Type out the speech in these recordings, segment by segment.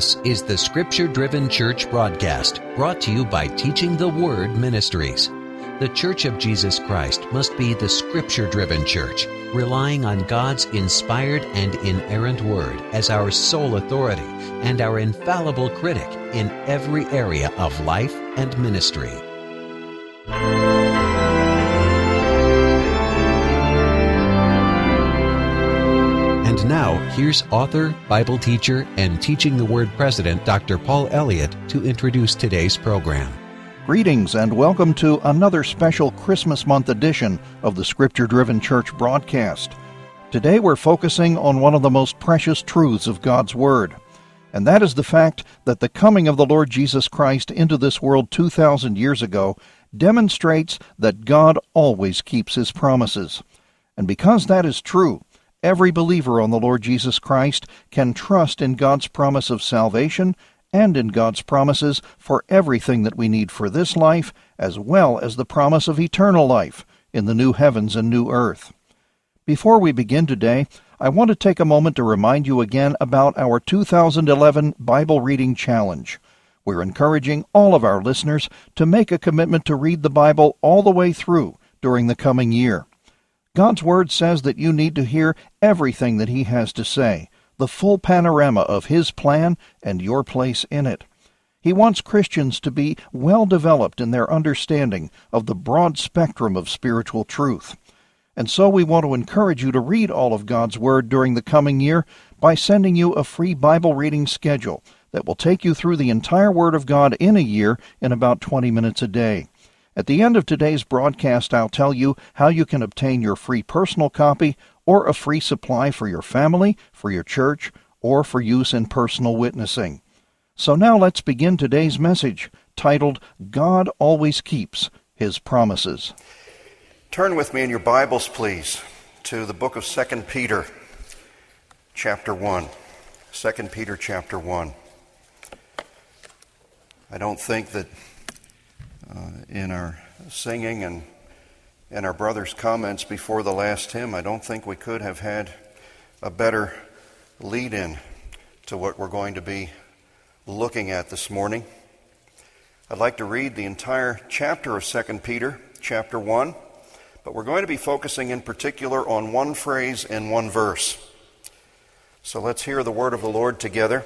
This is the Scripture-Driven Church broadcast, brought to you by Teaching the Word Ministries. The Church of Jesus Christ must be the Scripture-Driven Church, relying on God's inspired and inerrant Word as our sole authority and our infallible critic in every area of life and ministry. And now, here's author, Bible teacher, and Teaching the Word president, Dr. Paul Elliott, to introduce today's program. Greetings and welcome to another special Christmas month edition of the Scripture-Driven Church broadcast. Today we're focusing on one of the most precious truths of God's Word, and that is the fact that the coming of the Lord Jesus Christ into this world 2,000 years ago demonstrates that God always keeps His promises. And because that is true, every believer on the Lord Jesus Christ can trust in God's promise of salvation and in God's promises for everything that we need for this life, as well as the promise of eternal life in the new heavens and new earth. Before we begin today, I want to take a moment to remind you again about our 2011 Bible Reading Challenge. We're encouraging all of our listeners to make a commitment to read the Bible all the way through during the coming year. God's Word says that you need to hear everything that He has to say, the full panorama of His plan and your place in it. He wants Christians to be well developed in their understanding of the broad spectrum of spiritual truth. And so we want to encourage you to read all of God's Word during the coming year by sending you a free Bible reading schedule that will take you through the entire Word of God in a year in about 20 minutes a day. At the end of today's broadcast, I'll tell you how you can obtain your free personal copy or a free supply for your family, for your church, or for use in personal witnessing. So now let's begin today's message, titled, God Always Keeps His Promises. Turn with me in your Bibles, please, to the book of 2 Peter, chapter 1. 2 Peter, chapter 1. I don't think that in our singing and in our brother's comments before the last hymn, I don't think we could have had a better lead-in to what we're going to be looking at this morning. I'd like to read the entire chapter of 2 Peter, chapter 1, but we're going to be focusing in particular on one phrase in one verse. So let's hear the word of the Lord together.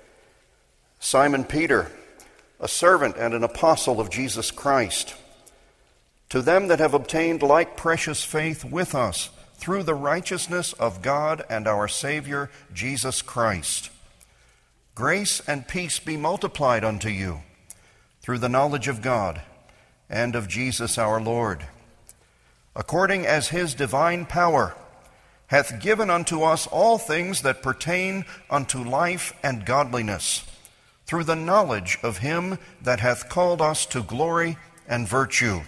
Simon Peter, a servant and an apostle of Jesus Christ, to them that have obtained like precious faith with us through the righteousness of God and our Savior Jesus Christ. Grace and peace be multiplied unto you through the knowledge of God and of Jesus our Lord, according as His divine power hath given unto us all things that pertain unto life and godliness, through the knowledge of Him that hath called us to glory and virtue,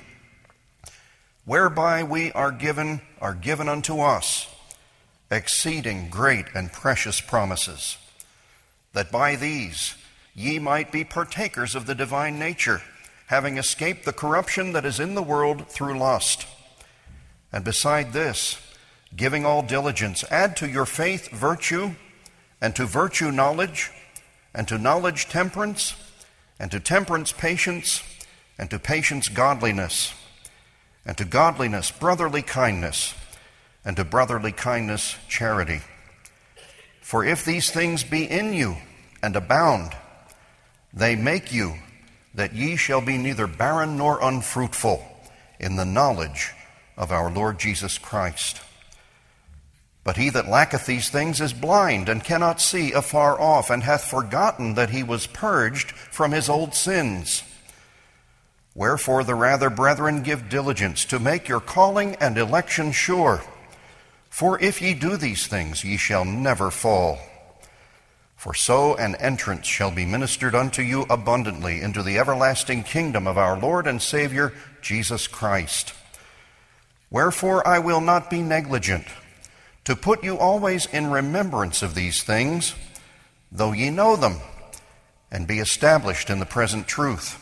whereby we are given unto us exceeding great and precious promises, that by these ye might be partakers of the divine nature, having escaped the corruption that is in the world through lust. And beside this, giving all diligence, add to your faith virtue, and to virtue knowledge, and to knowledge temperance, and to temperance patience, and to patience godliness, and to godliness brotherly kindness, and to brotherly kindness charity. For if these things be in you and abound, they make you that ye shall be neither barren nor unfruitful in the knowledge of our Lord Jesus Christ. But he that lacketh these things is blind, and cannot see afar off, and hath forgotten that he was purged from his old sins. Wherefore the rather, brethren, give diligence to make your calling and election sure. For if ye do these things, ye shall never fall. For so an entrance shall be ministered unto you abundantly into the everlasting kingdom of our Lord and Savior, Jesus Christ. Wherefore I will not be negligent to put you always in remembrance of these things, though ye know them, and be established in the present truth.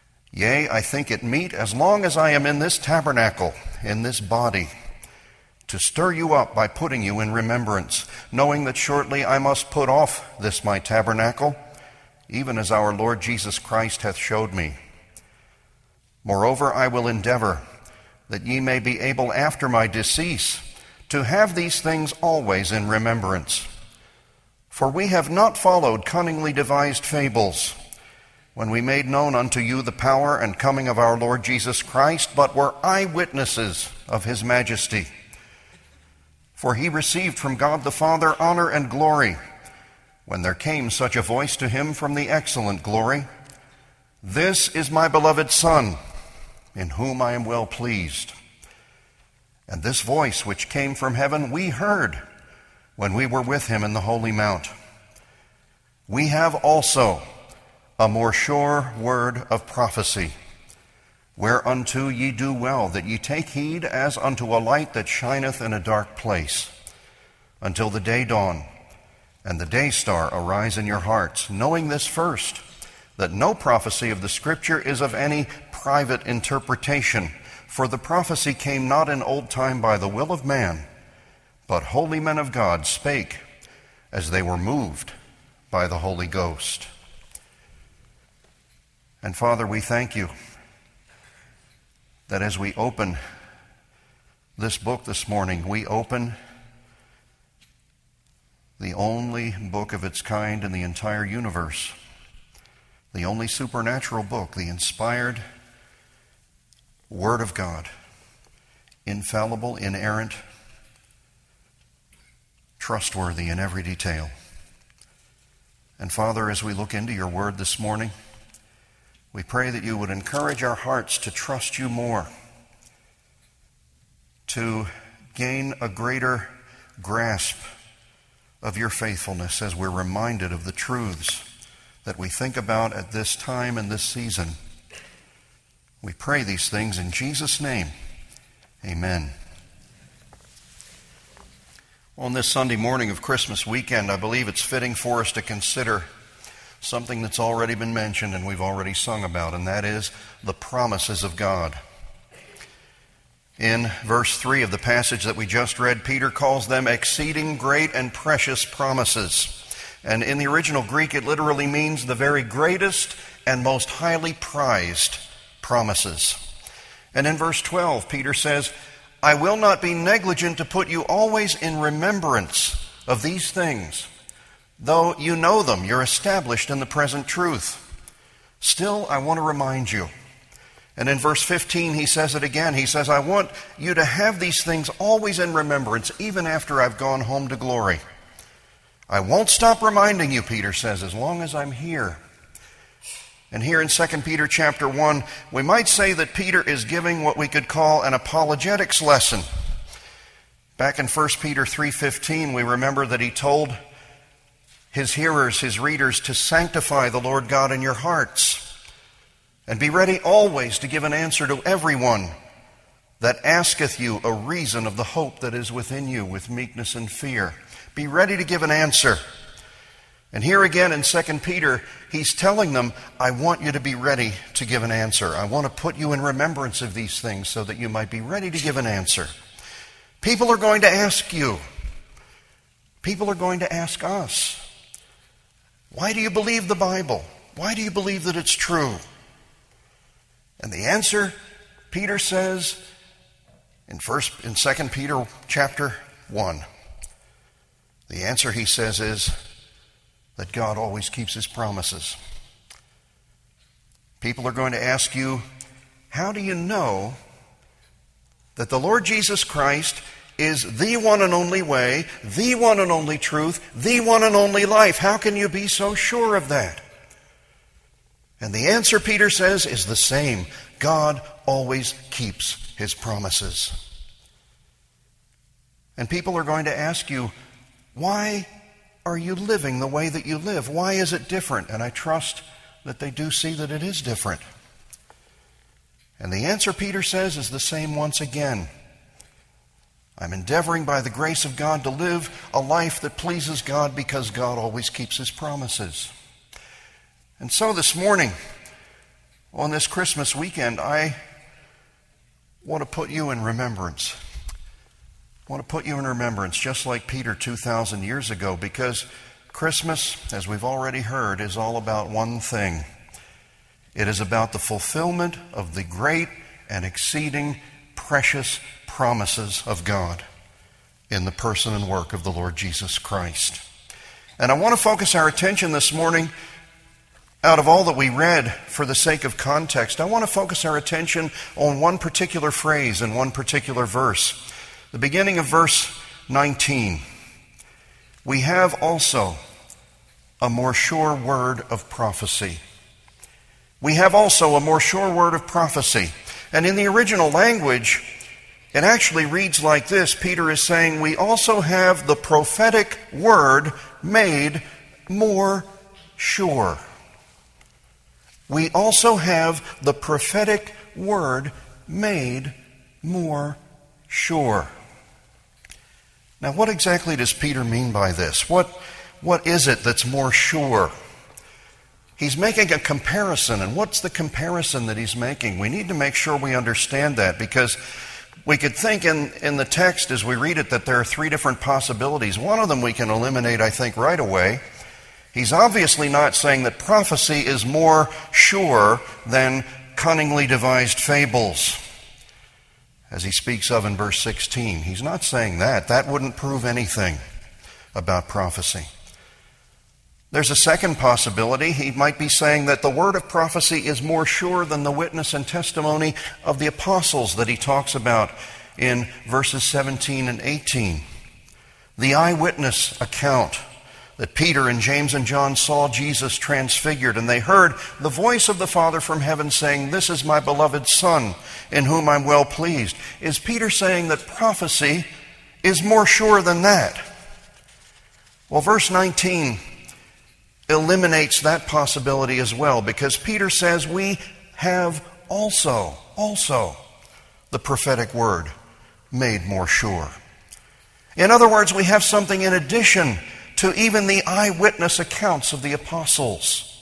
Yea, I think it meet, as long as I am in this tabernacle, in this body, to stir you up by putting you in remembrance, knowing that shortly I must put off this my tabernacle, even as our Lord Jesus Christ hath showed me. Moreover, I will endeavor that ye may be able after my decease to have these things always in remembrance. For we have not followed cunningly devised fables, when we made known unto you the power and coming of our Lord Jesus Christ, but were eyewitnesses of his majesty. For he received from God the Father honor and glory, when there came such a voice to him from the excellent glory, This is my beloved Son, in whom I am well pleased. And this voice which came from heaven we heard when we were with him in the holy mount. We have also a more sure word of prophecy, whereunto ye do well that ye take heed as unto a light that shineth in a dark place, until the day dawn and the day star arise in your hearts, knowing this first, that no prophecy of the Scripture is of any private interpretation. For the prophecy came not in old time by the will of man, but holy men of God spake as they were moved by the Holy Ghost. And Father, we thank you that as we open this book this morning, we open the only book of its kind in the entire universe, the only supernatural book, the inspired Word of God, infallible, inerrant, trustworthy in every detail. And Father, as we look into your Word this morning, we pray that you would encourage our hearts to trust you more, to gain a greater grasp of your faithfulness as we're reminded of the truths that we think about at this time and this season. We pray these things in Jesus' name. Amen. On this Sunday morning of Christmas weekend, I believe it's fitting for us to consider something that's already been mentioned and we've already sung about, and that is the promises of God. In verse 3 of the passage that we just read, Peter calls them exceeding great and precious promises. And in the original Greek, it literally means the very greatest and most highly prized promises. And in verse 12, Peter says, I will not be negligent to put you always in remembrance of these things. Though you know them, you're established in the present truth. Still, I want to remind you. And in verse 15, he says it again. He says, I want you to have these things always in remembrance, even after I've gone home to glory. I won't stop reminding you, Peter says, as long as I'm here. And here in 2 Peter chapter 1, we might say that Peter is giving what we could call an apologetics lesson. Back in 1 Peter 3:15, we remember that he told his hearers, his readers, to sanctify the Lord God in your hearts, and be ready always to give an answer to everyone that asketh you a reason of the hope that is within you with meekness and fear. Be ready to give an answer. And here again in 2 Peter, he's telling them, I want you to be ready to give an answer. I want to put you in remembrance of these things so that you might be ready to give an answer. People are going to ask you. People are going to ask us. Why do you believe the Bible? Why do you believe that it's true? And the answer, Peter says in 2 Peter chapter 1, the answer, he says, is that God always keeps his promises. People are going to ask you, how do you know that the Lord Jesus Christ is the one and only way, the one and only truth, the one and only life? How can you be so sure of that? And the answer, Peter says, is the same. God always keeps his promises. And people are going to ask you, why are you living the way that you live? Why is it different? And I trust that they do see that it is different. And the answer, Peter says, is the same once again. I'm endeavoring by the grace of God to live a life that pleases God because God always keeps his promises. And so this morning, on this Christmas weekend, I want to put you in remembrance I want to put you in remembrance, just like Peter 2,000 years ago, because Christmas, as we've already heard, is all about one thing. It is about the fulfillment of the great and exceeding precious promises of God in the person and work of the Lord Jesus Christ. And I want to focus our attention this morning, out of all that we read, for the sake of context, I want to focus our attention on one particular phrase and one particular verse. The beginning of verse 19. We have also a more sure word of prophecy. We have also a more sure word of prophecy. And in the original language, it actually reads like this. Peter is saying, we also have the prophetic word made more sure. We also have the prophetic word made more sure. Now, what exactly does Peter mean by this? What is it that's more sure? He's making a comparison, and what's the comparison that he's making? We need to make sure we understand that, because we could think in the text as we read it that there are three different possibilities. One of them we can eliminate, I think, right away. He's obviously not saying that prophecy is more sure than cunningly devised fables, as he speaks of in verse 16. He's not saying that. That wouldn't prove anything about prophecy. There's a second possibility. He might be saying that the word of prophecy is more sure than the witness and testimony of the apostles that he talks about in verses 17 and 18. The eyewitness account that Peter and James and John saw Jesus transfigured, and they heard the voice of the Father from heaven saying, "This is my beloved Son, in whom I'm well pleased." Is Peter saying that prophecy is more sure than that? Well, verse 19 eliminates that possibility as well, because Peter says we have also the prophetic word made more sure. In other words, we have something in addition to even the eyewitness accounts of the apostles.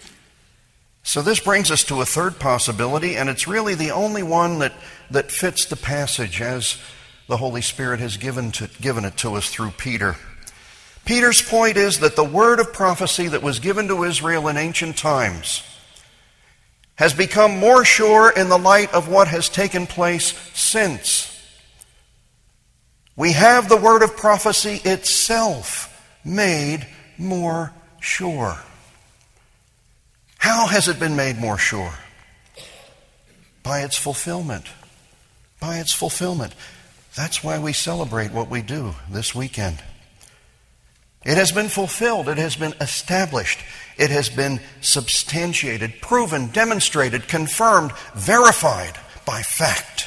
So this brings us to a third possibility, and it's really the only one that fits the passage as the Holy Spirit has given it to us through Peter. Peter's point is that the word of prophecy that was given to Israel in ancient times has become more sure in the light of what has taken place since. We have the word of prophecy itself made more sure. How has it been made more sure? By its fulfillment. By its fulfillment. That's why we celebrate what we do this weekend. It has been fulfilled. It has been established. It has been substantiated, proven, demonstrated, confirmed, verified by fact.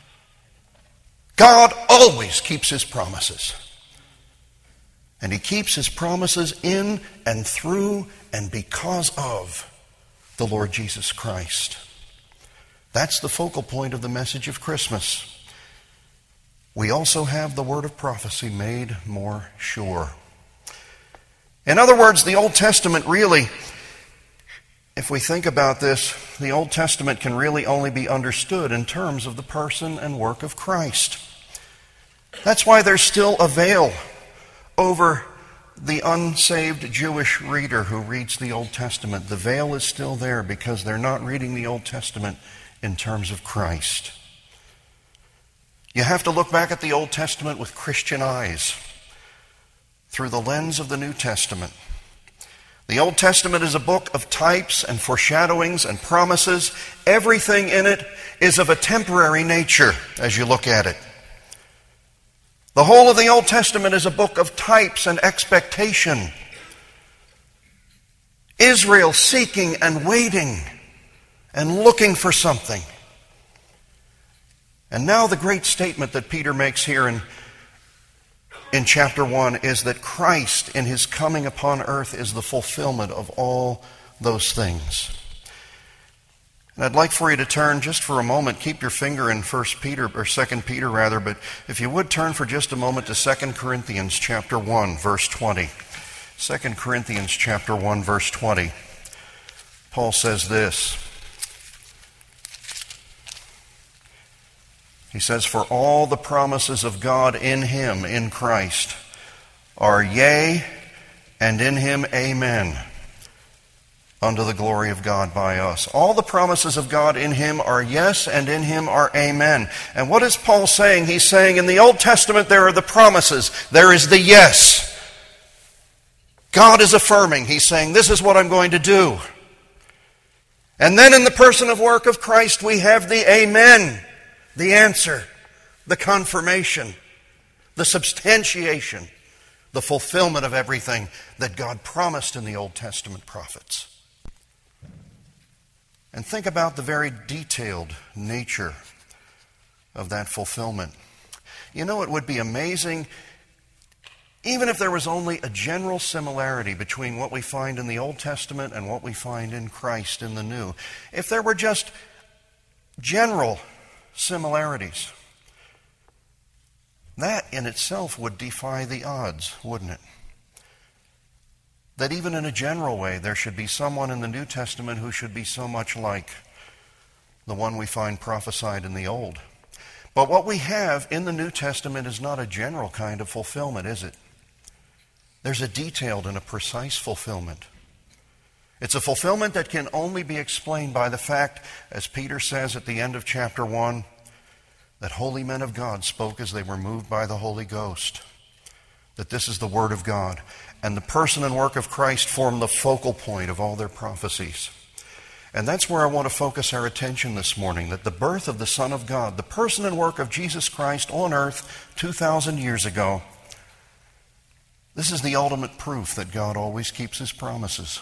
God always keeps His promises. And He keeps His promises in and through and because of the Lord Jesus Christ. That's the focal point of the message of Christmas. We also have the word of prophecy made more sure. In other words, the Old Testament really, if we think about this, the Old Testament can really only be understood in terms of the person and work of Christ. That's why there's still a veil over the unsaved Jewish reader who reads the Old Testament. The veil is still there because they're not reading the Old Testament in terms of Christ. You have to look back at the Old Testament with Christian eyes, through the lens of the New Testament. The Old Testament is a book of types and foreshadowings and promises. Everything in it is of a temporary nature as you look at it. The whole of the Old Testament is a book of types and expectation. Israel seeking and waiting and looking for something. And now the great statement that Peter makes here in chapter 1 is that Christ in His coming upon earth is the fulfillment of all those things. And I'd like for you to turn just for a moment, keep your finger in 2 Peter, but if you would turn for just a moment to 2 Corinthians chapter 1, verse 20. 2 Corinthians chapter 1, verse 20. Paul says this. He says, "For all the promises of God in Him, in Christ, are yea, and in Him amen, unto the glory of God by us." All the promises of God in Him are yes, and in Him are amen. And what is Paul saying? He's saying in the Old Testament there are the promises. There is the yes. God is affirming. He's saying, this is what I'm going to do. And then in the person of work of Christ we have the amen, the answer, the confirmation, the substantiation, the fulfillment of everything that God promised in the Old Testament prophets. And think about the very detailed nature of that fulfillment. You know, it would be amazing, even if there was only a general similarity between what we find in the Old Testament and what we find in Christ in the New. If there were just general similarities, that in itself would defy the odds, wouldn't it? That even in a general way, there should be someone in the New Testament who should be so much like the one we find prophesied in the Old. But what we have in the New Testament is not a general kind of fulfillment, is it? There's a detailed and a precise fulfillment. It's a fulfillment that can only be explained by the fact, as Peter says at the end of chapter 1, that holy men of God spoke as they were moved by the Holy Ghost. That this is the Word of God. And the person and work of Christ form the focal point of all their prophecies. And that's where I want to focus our attention this morning, that the birth of the Son of God, the person and work of Jesus Christ on earth 2,000 years ago, this is the ultimate proof that God always keeps His promises.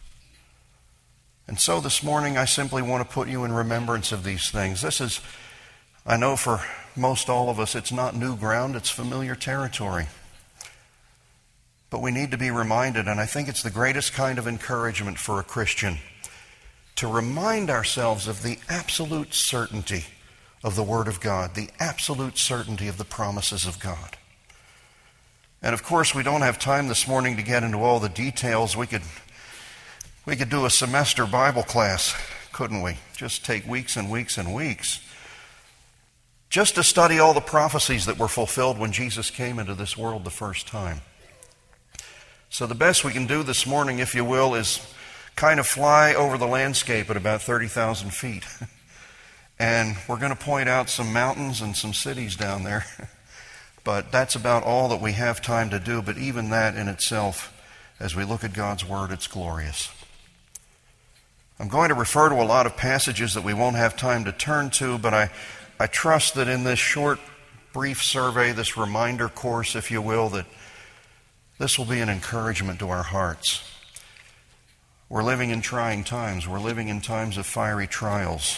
And so this morning I simply want to put you in remembrance of these things. This is, I know for most all of us, it's not new ground, it's familiar territory. But we need to be reminded, and I think it's the greatest kind of encouragement for a Christian, to remind ourselves of the absolute certainty of the Word of God, the absolute certainty of the promises of God. And of course, we don't have time this morning to get into all the details. We could do a semester Bible class, couldn't we? Just take weeks and weeks and weeks just to study all the prophecies that were fulfilled when Jesus came into this world the first time. So the best we can do this morning, if you will, is kind of fly over the landscape at about 30,000 feet. And we're going to point out some mountains and some cities down there. But that's about all that we have time to do. But even that in itself, as we look at God's Word, it's glorious. I'm going to refer to a lot of passages that we won't have time to turn to, but I trust that in this short, brief survey, this reminder course, if you will, that this will be an encouragement to our hearts. We're living in trying times. We're living in times of fiery trials.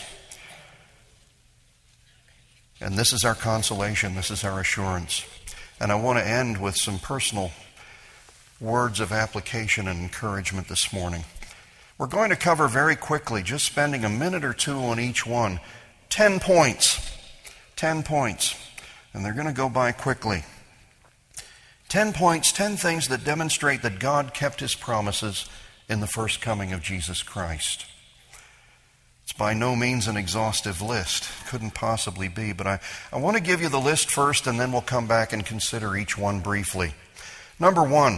And this is our consolation. This is our assurance. And I want to end with some personal words of application and encouragement this morning. We're going to cover very quickly, just spending a minute or two on each one, 10 points. 10 points. And they're going to go by quickly. 10 points, 10 things that demonstrate that God kept His promises in the first coming of Jesus Christ. It's by no means an exhaustive list. Couldn't possibly be. But I want to give you the list first, and then we'll come back and consider each one briefly. Number 1,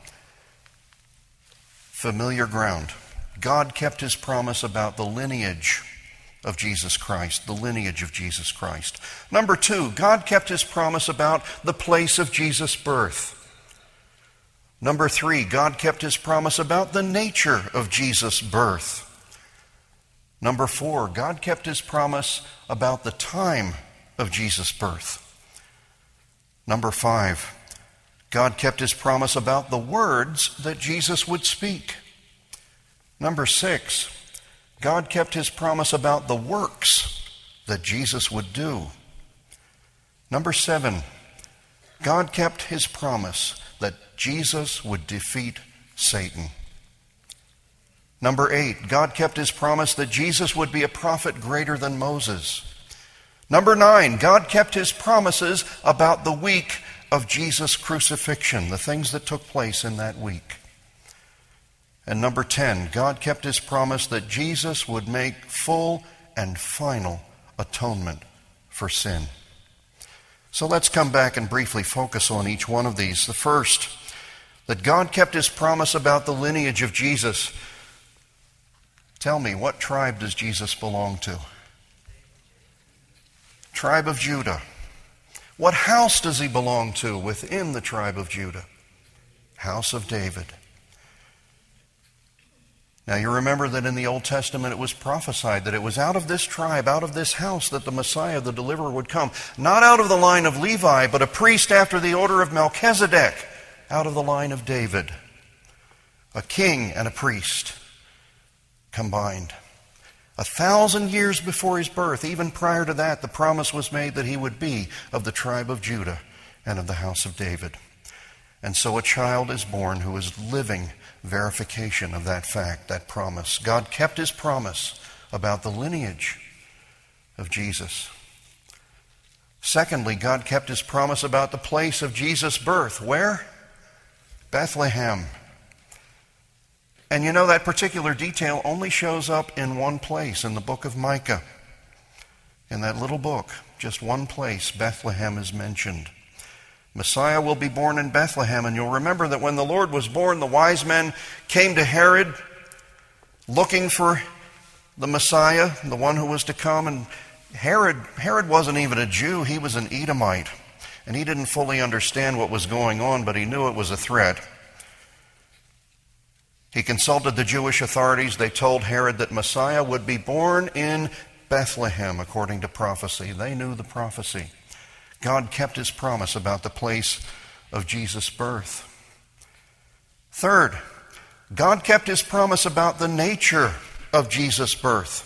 familiar ground. God kept His promise about the lineage of Jesus Christ, the lineage of Jesus Christ. Number 2, God kept His promise about the place of Jesus' birth. Number 3, God kept His promise about the nature of Jesus' birth. Number 4, God kept His promise about the time of Jesus' birth. Number 5, God kept His promise about the words that Jesus would speak. Number 6, God kept His promise about the works that Jesus would do. Number 7, God kept His promise that Jesus would defeat Satan. Number 8, God kept His promise that Jesus would be a prophet greater than Moses. Number 9, God kept His promises about the week of Jesus' crucifixion, the things that took place in that week. And number 10, God kept His promise that Jesus would make full and final atonement for sin. So let's come back and briefly focus on each one of these. The first, that God kept his promise about the lineage of Jesus. Tell me, what tribe does Jesus belong to? Tribe of Judah. What house does he belong to within the tribe of Judah? House of David. Now you remember that in the Old Testament it was prophesied that it was out of this tribe, out of this house, that the Messiah, the deliverer, would come. Not out of the line of Levi, but a priest after the order of Melchizedek, out of the line of David. A king and a priest combined. 1,000 years before his birth, even prior to that, the promise was made that he would be of the tribe of Judah and of the house of David. And so a child is born who is living verification of that fact, that promise. God kept his promise about the lineage of Jesus. Secondly, God kept his promise about the place of Jesus' birth. Where? Bethlehem. And you know, that particular detail only shows up in one place, in the book of Micah. In that little book, just one place, Bethlehem is mentioned. Messiah will be born in Bethlehem, and you'll remember that when the Lord was born, the wise men came to Herod looking for the Messiah, the one who was to come. And Herod wasn't even a Jew, he was an Edomite. And he didn't fully understand what was going on, but he knew it was a threat. He consulted the Jewish authorities. They told Herod that Messiah would be born in Bethlehem, according to prophecy. They knew the prophecy. God kept his promise about the place of Jesus' birth. Third, God kept his promise about the nature of Jesus' birth.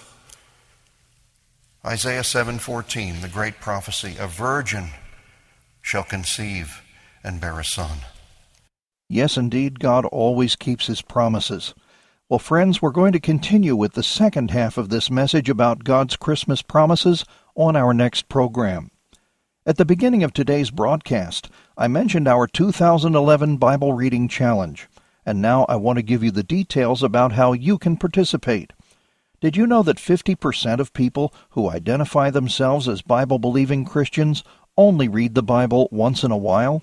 Isaiah 7:14, the great prophecy, a virgin shall conceive and bear a son. Yes, indeed, God always keeps his promises. Well, friends, we're going to continue with the second half of this message about God's Christmas promises on our next program. At the beginning of today's broadcast, I mentioned our 2011 Bible Reading Challenge, and now I want to give you the details about how you can participate. Did you know that 50% of people who identify themselves as Bible-believing Christians only read the Bible once in a while?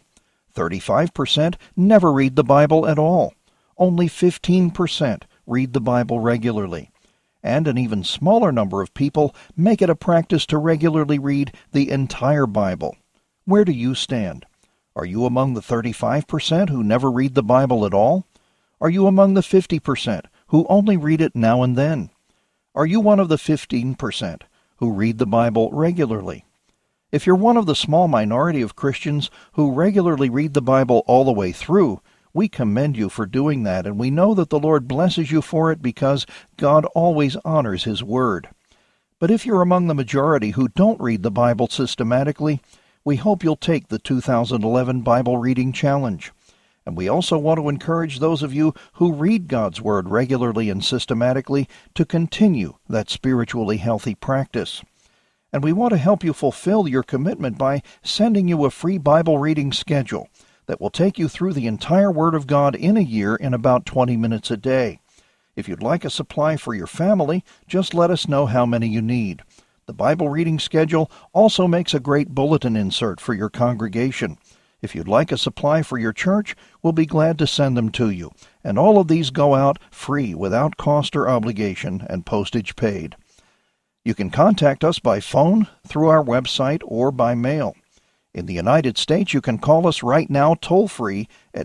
35% never read the Bible at all. Only 15% read the Bible regularly. And an even smaller number of people make it a practice to regularly read the entire Bible. Where do you stand? Are you among the 35% who never read the Bible at all? Are you among the 50% who only read it now and then? Are you one of the 15% who read the Bible regularly? If you're one of the small minority of Christians who regularly read the Bible all the way through, we commend you for doing that, and we know that the Lord blesses you for it because God always honors his word. But if you're among the majority who don't read the Bible systematically, we hope you'll take the 2011 Bible Reading Challenge. And we also want to encourage those of you who read God's Word regularly and systematically to continue that spiritually healthy practice. And we want to help you fulfill your commitment by sending you a free Bible reading schedule that will take you through the entire Word of God in a year in about 20 minutes a day. If you'd like a supply for your family, just let us know how many you need. The Bible reading schedule also makes a great bulletin insert for your congregation. If you'd like a supply for your church, we'll be glad to send them to you. And all of these go out free without cost or obligation and postage paid. You can contact us by phone, through our website, or by mail. In the United States, you can call us right now toll-free at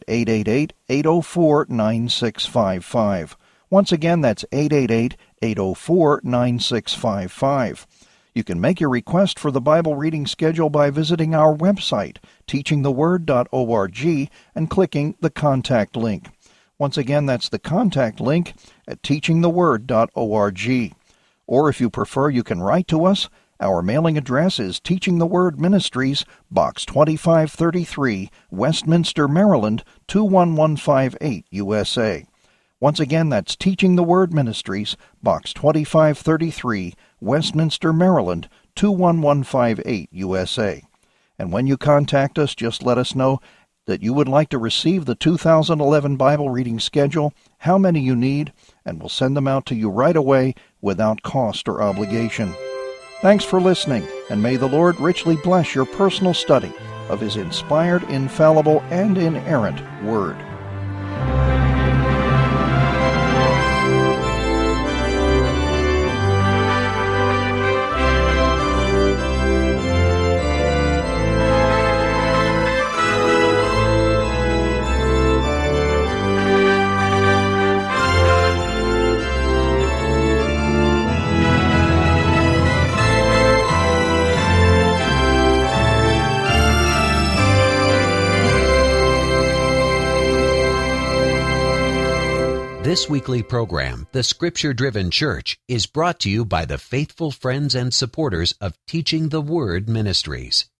888-804-9655. Once again, that's 888-804-9655. You can make your request for the Bible reading schedule by visiting our website, teachingtheword.org, and clicking the contact link. Once again, that's the contact link at teachingtheword.org. Or if you prefer, you can write to us. Our mailing address is Teaching the Word Ministries, Box 2533, Westminster, Maryland, 21158, USA. Once again, that's Teaching the Word Ministries, Box 2533, Westminster, Maryland, 21158, USA. And when you contact us, just let us know that you would like to receive the 2011 Bible reading schedule, how many you need, and we'll send them out to you right away without cost or obligation. Thanks for listening, and may the Lord richly bless your personal study of His inspired, infallible, and inerrant Word. This weekly program, The Scripture-Driven Church, is brought to you by the faithful friends and supporters of Teaching the Word Ministries.